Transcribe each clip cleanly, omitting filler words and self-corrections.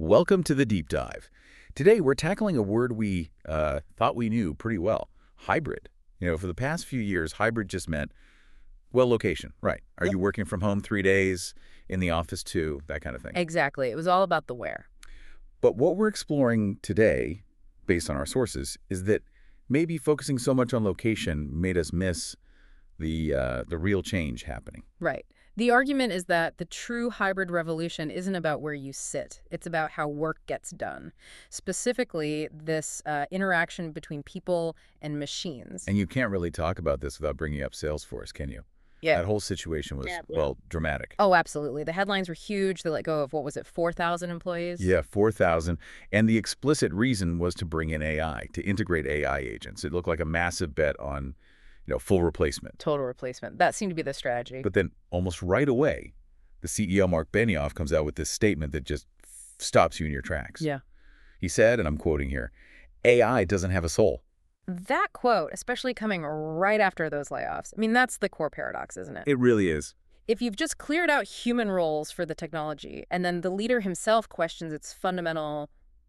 Welcome to the Deep Dive. Today, we're tackling a word we thought we knew pretty well, hybrid. For the past few years, hybrid just meant, well, location, right? Are you working from home 3 days, in the office 2, that kind of thing? Exactly. It was all about the where. But what we're exploring today, based on our sources, is that maybe focusing so much on location made us miss the real change happening. Right. The argument is that the true hybrid revolution isn't about where you sit. It's about how work gets done. Specifically, this interaction between people and machines. And you can't really talk about this without bringing up Salesforce, can you? Yeah. That whole situation was, well, dramatic. Oh, absolutely. The headlines were huge. They let go of, 4,000 employees? Yeah, 4,000. And the explicit reason was to bring in AI, to integrate AI agents. It looked like a massive bet on, full replacement. Total replacement. That seemed to be the strategy. But then almost right away, the CEO, Mark Benioff, comes out with this statement that just stops you in your tracks. Yeah. He said, and I'm quoting here, AI doesn't have a soul. That quote, especially coming right after those layoffs, that's the core paradox, isn't it? It really is. If you've just cleared out human roles for the technology, and then the leader himself questions its fundamental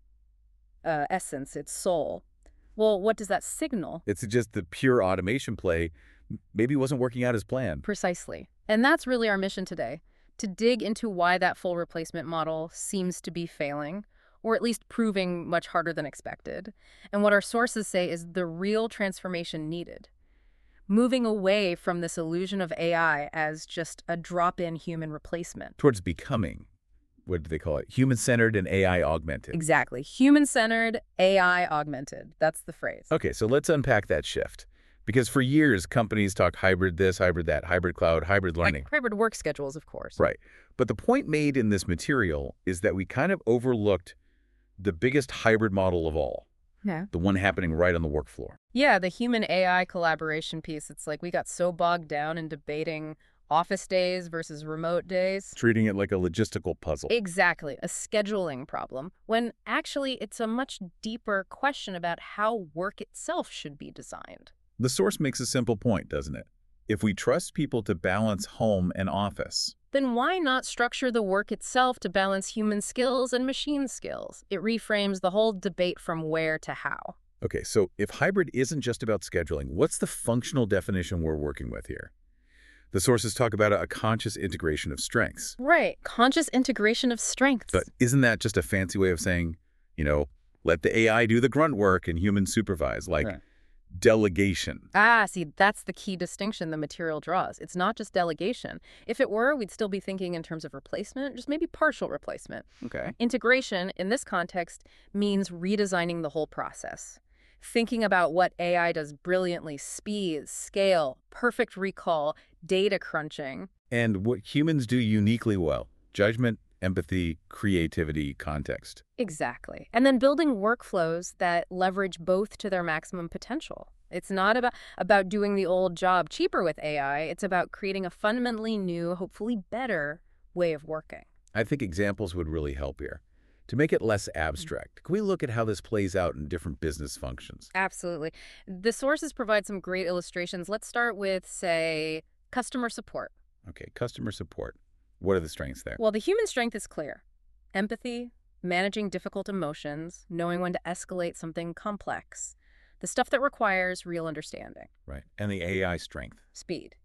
essence, its soul, well, what does that signal? It's just the pure automation play maybe wasn't working out as planned. Precisely. And that's really our mission today, to dig into why that full replacement model seems to be failing, or at least proving much harder than expected, and what our sources say is the real transformation needed. Moving away from this illusion of AI as just a drop-in human replacement. Towards becoming, what do they call it? Human-centered and AI-augmented. Exactly. Human-centered, AI-augmented. That's the phrase. Okay, so let's unpack that shift. Because for years, companies talked hybrid this, hybrid that, hybrid cloud, hybrid learning. Like hybrid work schedules, of course. Right. But the point made in this material is that we kind of overlooked the biggest hybrid model of all. Yeah. The one happening right on the work floor. Yeah, the human-AI collaboration piece. It's like we got so bogged down in debating office days versus remote days. Treating it like a logistical puzzle. Exactly, a scheduling problem, when actually it's a much deeper question about how work itself should be designed. The source makes a simple point, doesn't it? If we trust people to balance home and office, then why not structure the work itself to balance human skills and machine skills? It reframes the whole debate from where to how. Okay, so if hybrid isn't just about scheduling, what's the functional definition we're working with here? The sources talk about a conscious integration of strengths. Right, conscious integration of strengths. But isn't that just a fancy way of saying, let the AI do the grunt work and humans supervise, like delegation? See, that's the key distinction the material draws. It's not just delegation. If it were, we'd still be thinking in terms of replacement, just maybe partial replacement. Okay. Integration, in this context, means redesigning the whole process. Thinking about what AI does brilliantly: speed, scale, perfect recall, data crunching. And what humans do uniquely well: judgment, empathy, creativity, context. Exactly. And then building workflows that leverage both to their maximum potential. It's not about doing the old job cheaper with AI. It's about creating a fundamentally new, hopefully better way of working. I think examples would really help here. To make it less abstract, can we look at how this plays out in different business functions? Absolutely. The sources provide some great illustrations. Let's start with, say, customer support. Okay, customer support. What are the strengths there? Well, the human strength is clear. Empathy, managing difficult emotions, knowing when to escalate something complex. The stuff that requires real understanding. Right. And the AI strength? Speed.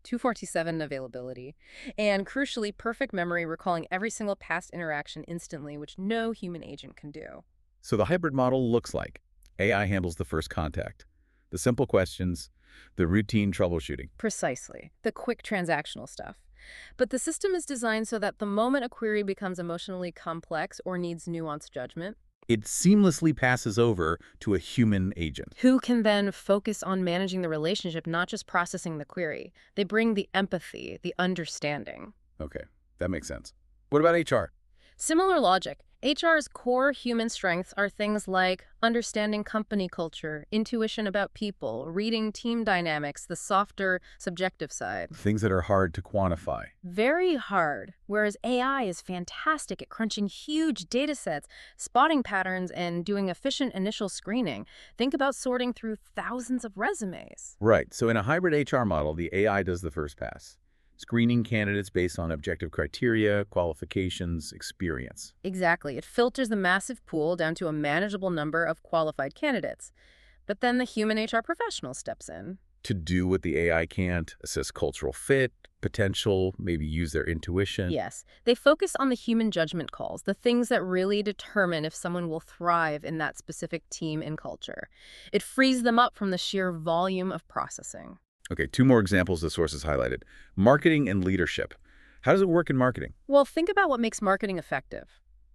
247 availability. And crucially, perfect memory, recalling every single past interaction instantly, which no human agent can do. So the hybrid model looks like AI handles the first contact, the simple questions, the routine troubleshooting. Precisely. The quick transactional stuff. But the system is designed so that the moment a query becomes emotionally complex or needs nuanced judgment, it seamlessly passes over to a human agent. who can then focus on managing the relationship, not just processing the query. They bring the empathy, the understanding. Okay, that makes sense. What about HR? Similar logic. HR's core human strengths are things like understanding company culture, intuition about people, reading team dynamics, the softer, subjective side. Things that are hard to quantify. Very hard, whereas AI is fantastic at crunching huge data sets, spotting patterns, and doing efficient initial screening. Think about sorting through thousands of resumes. Right, so in a hybrid HR model, the AI does the first pass. screening candidates based on objective criteria, qualifications, experience. Exactly. It filters the massive pool down to a manageable number of qualified candidates. But then the human HR professional steps in. To do what the AI can't, assess cultural fit, potential, maybe use their intuition. Yes, they focus on the human judgment calls, the things that really determine if someone will thrive in that specific team and culture. It frees them up from the sheer volume of processing. Okay, two more examples the sources highlighted. Marketing and leadership. How does it work in marketing? Well, think about what makes marketing effective.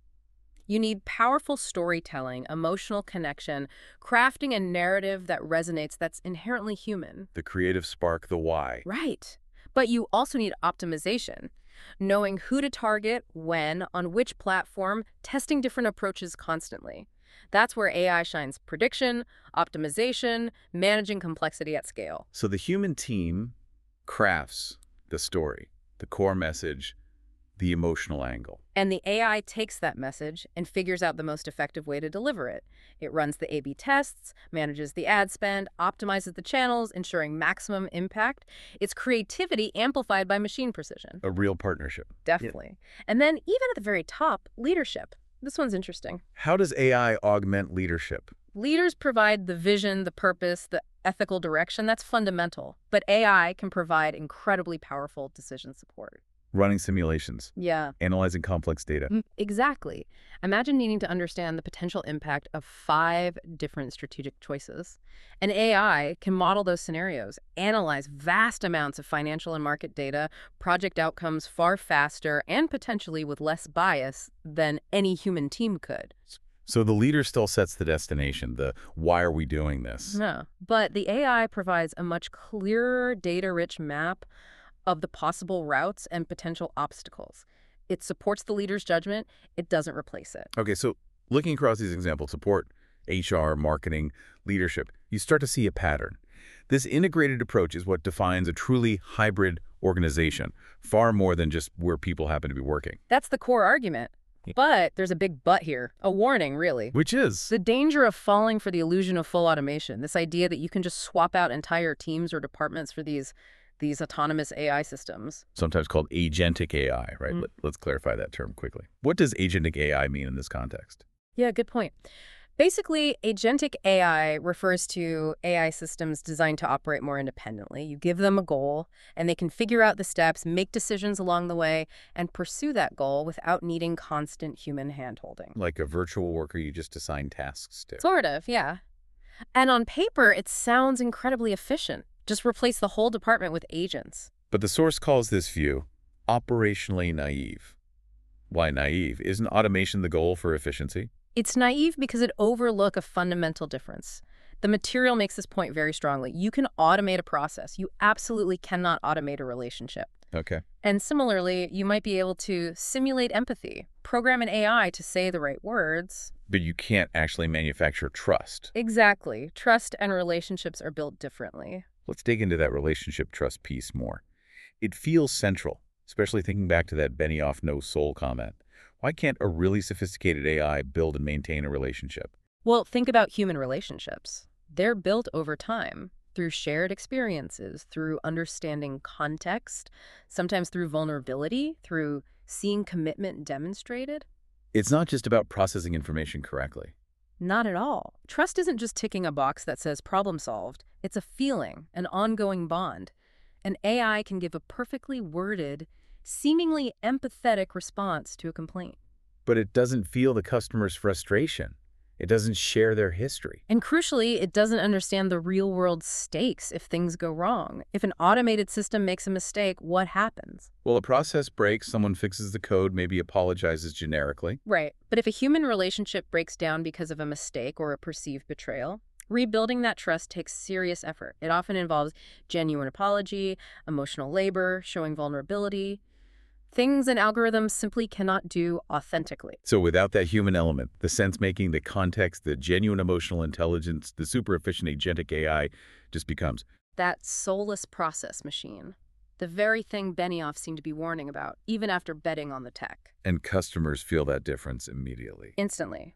You need powerful storytelling, emotional connection, crafting a narrative that resonates that's inherently human. The creative spark, the why. Right. But you also need optimization, knowing who to target, when, on which platform, testing different approaches constantly. That's where AI shines: prediction, optimization, managing complexity at scale. So the human team crafts the story, the core message, the emotional angle. And the AI takes that message and figures out the most effective way to deliver it. It runs the A/B tests, manages the ad spend, optimizes the channels, ensuring maximum impact. It's creativity amplified by machine precision. A real partnership. Definitely. And then even at the very top, leadership. This one's interesting. How does AI augment leadership? Leaders provide the vision, the purpose, the ethical direction. That's fundamental. But AI can provide incredibly powerful decision support. Running simulations, Yeah. analyzing complex data. Exactly. Imagine needing to understand the potential impact of 5 different strategic choices. An AI can model those scenarios, analyze vast amounts of financial and market data, project outcomes far faster, and potentially with less bias than any human team could. So the leader still sets the destination, the why are we doing this? No. But the AI provides a much clearer, data-rich map of the possible routes and potential obstacles. It supports the leader's judgment. It doesn't replace it. Okay, so looking across these examples, support, HR, marketing, leadership, you start to see a pattern. This integrated approach is what defines a truly hybrid organization, far more than just where people happen to be working. That's the core argument. But there's a big but here, a warning, really. Which is? The danger of falling for the illusion of full automation, this idea that you can just swap out entire teams or departments for these autonomous AI systems. Sometimes called agentic AI, right? Let's clarify that term quickly. What does agentic AI mean in this context? Yeah, good point. Basically, agentic AI refers to AI systems designed to operate more independently. You give them a goal, and they can figure out the steps, make decisions along the way, and pursue that goal without needing constant human handholding. Like a virtual worker you just assign tasks to. Sort of, yeah. And on paper, it sounds incredibly efficient. Just replace the whole department with agents. But the source calls this view operationally naive. Why naive? Isn't automation the goal for efficiency? It's naive because it overlooks a fundamental difference. The material makes this point very strongly. You can automate a process. You absolutely cannot automate a relationship. Okay. And similarly, you might be able to simulate empathy, program an AI to say the right words. But you can't actually manufacture trust. Exactly. Trust and relationships are built differently. Let's dig into that relationship trust piece more. It feels central, especially thinking back to that Benioff no soul comment. Why can't a really sophisticated AI build and maintain a relationship? Well, think about human relationships. They're built over time through shared experiences, through understanding context, sometimes through vulnerability, through seeing commitment demonstrated. It's not just about processing information correctly. Not at all. Trust isn't just ticking a box that says problem solved. It's a feeling, an ongoing bond. An AI can give a perfectly worded, seemingly empathetic response to a complaint. But it doesn't feel the customer's frustration. It doesn't share their history. And crucially, it doesn't understand the real-world stakes if things go wrong. If an automated system makes a mistake, what happens? Well, a process breaks, someone fixes the code, maybe apologizes generically. Right. But if a human relationship breaks down because of a mistake or a perceived betrayal, rebuilding that trust takes serious effort. It often involves genuine apology, emotional labor, showing vulnerability. Things an algorithm simply cannot do authentically. So without that human element, the sense-making, the context, the genuine emotional intelligence, the super efficient agentic AI just becomes That soulless process machine. The very thing Benioff seemed to be warning about, even after betting on the tech. and customers feel that difference immediately. Instantly.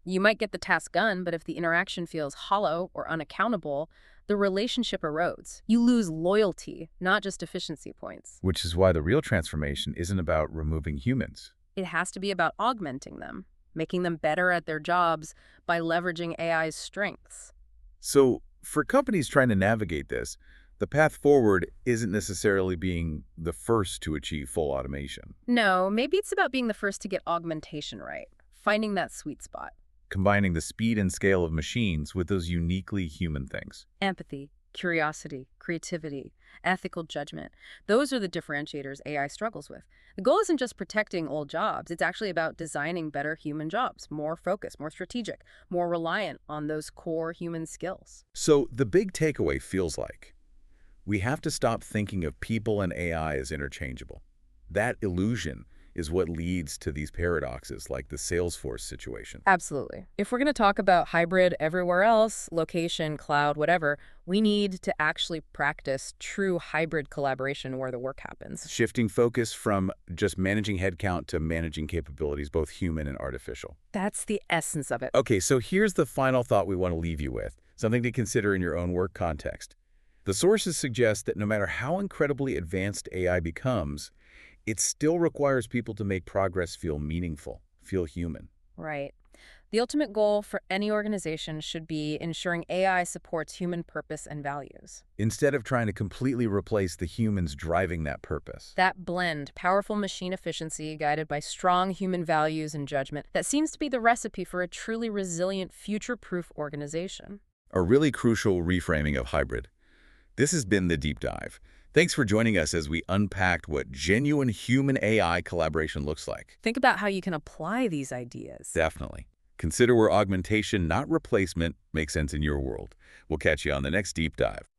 You might get the task done, but if the interaction feels hollow or unaccountable, the relationship erodes. You lose loyalty, not just efficiency points. Which is why the real transformation isn't about removing humans. It has to be about augmenting them, making them better at their jobs by leveraging AI's strengths. So, for companies trying to navigate this, the path forward isn't necessarily being the first to achieve full automation. No, maybe it's about being the first to get augmentation right, finding that sweet spot. Combining the speed and scale of machines with those uniquely human things. Empathy, curiosity, creativity, ethical judgment. Those are the differentiators AI struggles with. The goal isn't just protecting old jobs. It's actually about designing better human jobs, more focused, more strategic, more reliant on those core human skills. So, the big takeaway feels like we have to stop thinking of people and AI as interchangeable. That illusion is what leads to these paradoxes like the Salesforce situation. Absolutely. If we're going to talk about hybrid everywhere else, location, cloud, whatever, we need to actually practice true hybrid collaboration where the work happens. Shifting focus from just managing headcount to managing capabilities, both human and artificial. That's the essence of it. Okay, so here's the final thought we want to leave you with, something to consider in your own work context. The sources suggest that no matter how incredibly advanced AI becomes, it still requires people to make progress feel meaningful, feel human. Right. The ultimate goal for any organization should be ensuring AI supports human purpose and values. Instead of trying to completely replace the humans driving that purpose. That blend, powerful machine efficiency guided by strong human values and judgment, that seems to be the recipe for a truly resilient, future-proof organization. A really crucial reframing of hybrid. This has been The Deep Dive. Thanks for joining us as we unpacked what genuine human-AI collaboration looks like. Think about how you can apply these ideas. Definitely. Consider where augmentation, not replacement, makes sense in your world. We'll catch you on the next Deep Dive.